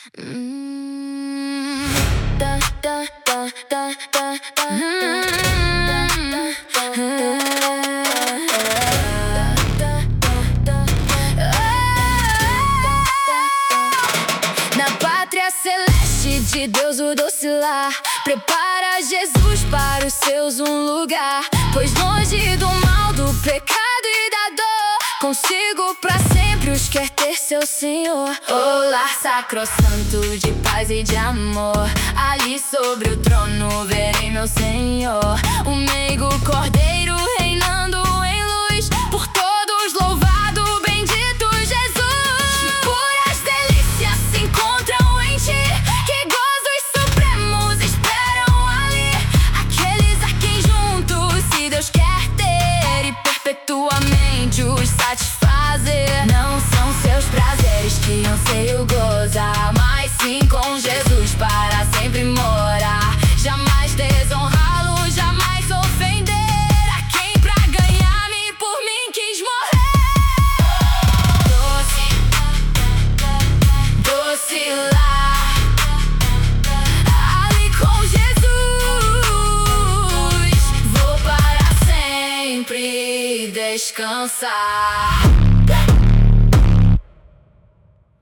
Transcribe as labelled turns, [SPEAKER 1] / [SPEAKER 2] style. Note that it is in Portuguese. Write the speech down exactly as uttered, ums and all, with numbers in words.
[SPEAKER 1] Hum, da, da, da, da, da, da, hum, na pátria celeste de Deus o doce lar, prepara Jesus para os seus um lugar, pois longe do mal, do pecado e da dor, consigo pra sempre os quer ter seu Senhor. O lar sacrossanto de paz e de amor, ali sobre o trono verei meu Senhor. O meigo cordeiro reinando em luz, por todos louvado, bendito Jesus. Puras delícias se encontram em ti, que gozos supremos esperam ali, aqueles a quem juntos se Deus quer ter e perpetuamente os satisfazer. Não são seus prazeres que anseio gozar, mas sim com Jesus para sempre morar. Jamais desonrá-lo, jamais ofender a quem pra ganhar-me por mim quis morrer. Doce, doce lar, ali com Jesus vou para sempre descansar.